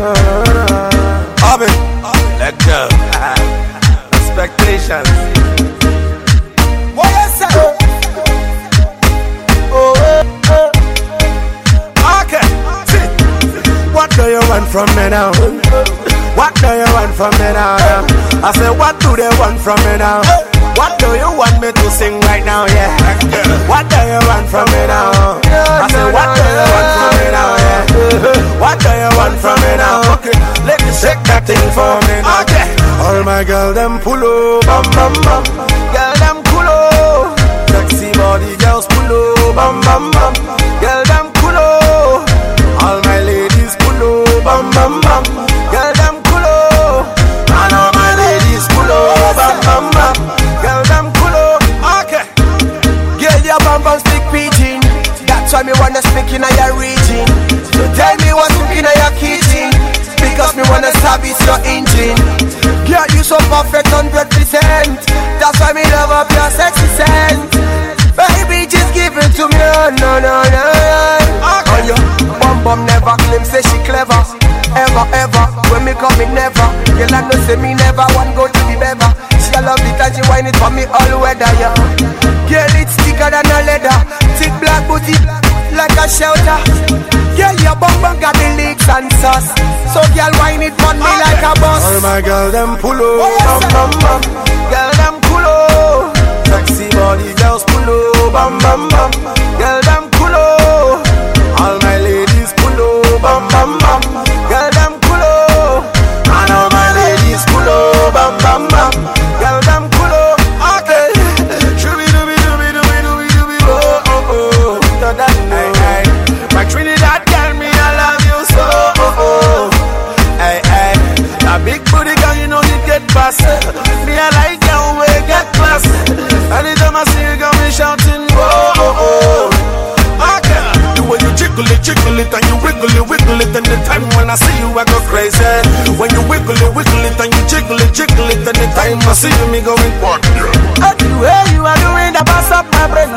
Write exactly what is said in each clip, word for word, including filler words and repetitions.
Orbit, let go. Expectations. What you say? Oh, oh, oh. Okay. See. What do you want from me now? What do you want from me now? I say, what do they want from me now? What do you want me to sing right now? Yeah. What do you want from me now? I say, what do you want from me now? Yeah. What do you want from me now? Okay. Let me shake that thing for me now. Okay. All my girl them pull up, bam bam bam. Girl them pull up. Sexy body girls pull up, bam bam bam. Girl them pull up. All my ladies pull up, bam bam bam. Girl them pull up. And all my ladies pull up, bam bam bam. Girl them pull up. Okay. Girl your bam bam speak pidgin. That's why me wanna speak in your region. So tell me what's cooking in your kitchen. Because me wanna service your engine. Girl, you so perfect, hundred percent. That's why me love up your sexy scent. Baby, just give it to me, no, no, no, no. Okay. Oh, your bum bum never claim, say she clever. Ever, ever, when me come in never. Girl, I know say me never want go to the bever. She a love it and she whine it for me all weather, yeah. Girl, it's thicker than a leather. Thick black booty, like a shelter. Girl, your bum bum got the leaks and sauce. So girl, whine it for me like a boss. All my girl, them pull up, bam bam bam. Girl, them pull up. Sexy body girls pull up, bam bam bam. Girl, them pull up. All my ladies pull up, bam bam bam. Girl, them pull up. And all my ladies pull up, bam bam bam. Girl, them pull up. Okay. Shooby dooby dooby dooby dooby dooby oh oh oh. To that night, my Trinidad girl, me I love you so oh oh. Hey hey, that big booty girl, you know you get past. Me I like you we get class. Anytime I see you, got me shouting oh oh oh. Okay. The way you jiggle it, jiggle it, and you wiggle it, wiggle it, and the time when I see you, I go crazy. When you wiggle it, wiggle it, and you jiggle it, jiggle it, and the time I see you, me going what? Yeah. The way you are doing that, pass up my brain.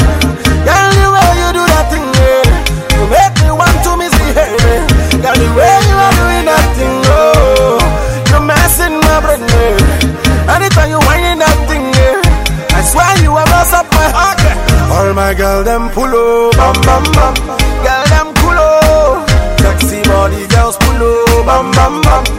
Girl, the way you do that thing, yeah. You make me want to misbehave. Girl, the way you are doing that thing, oh, you're messing my brain. Anytime you whining that thing, yeah, I swear you are mess up my heart. Okay. All my girl them pull up, bam bam bam. Girl them pull up. Sexy body girls pull up, bam bam bam.